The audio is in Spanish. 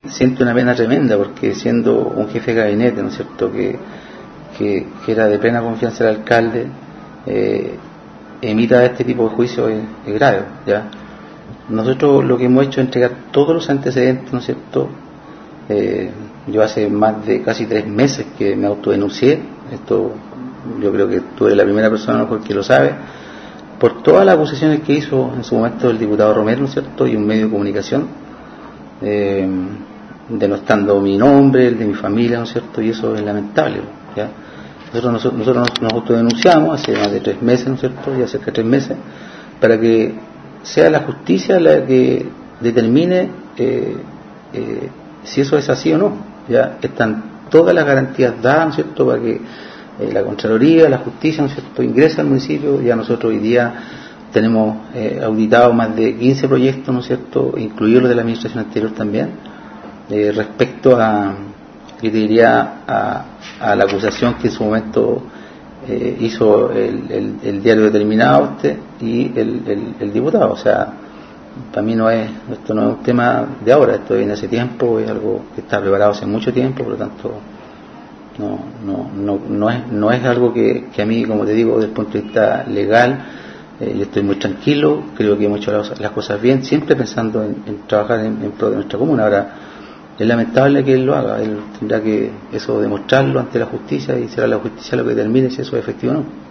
siente una pena tremenda, porque siendo un jefe de gabinete, ¿no es cierto?, que era de plena confianza del alcalde, emita este tipo de juicio es grave, ¿ya? Nosotros lo que hemos hecho es entregar todos los antecedentes, ¿no es cierto? Yo hace más de casi 3 meses que me autodenuncié, esto yo creo que tú eres la primera persona a lo mejor que lo sabe, por todas las acusaciones que hizo en su momento el diputado Romero, ¿no es cierto?, y un medio de comunicación, denostando mi nombre, el de mi familia, ¿no es cierto?, y eso es lamentable, ¿ya? Nosotros nos autodenunciamos hace más de 3 meses, ¿no es cierto?, ya cerca de 3 meses, para que sea la justicia la que determine si eso es así o no. Ya están todas las garantías dadas, ¿no es cierto?, para que la Contraloría, la Justicia, ¿no es cierto?, ingrese al municipio. Ya nosotros hoy día tenemos auditado más de 15 proyectos, ¿no es cierto?, incluidos los de la administración anterior también, respecto a, yo diría, a la acusación que en su momento hizo el diario determinado y el diputado. O sea, para mí esto no es un tema de ahora, esto viene hace tiempo, es algo que está preparado hace mucho tiempo, por lo tanto no es algo que a mí, como te digo, desde el punto de vista legal, yo estoy muy tranquilo, creo que hemos hecho las cosas bien, siempre pensando en trabajar en pro de nuestra comuna. Ahora, es lamentable que él lo haga, él tendrá que eso demostrarlo ante la justicia, y será la justicia lo que determine si eso es efectivo o no.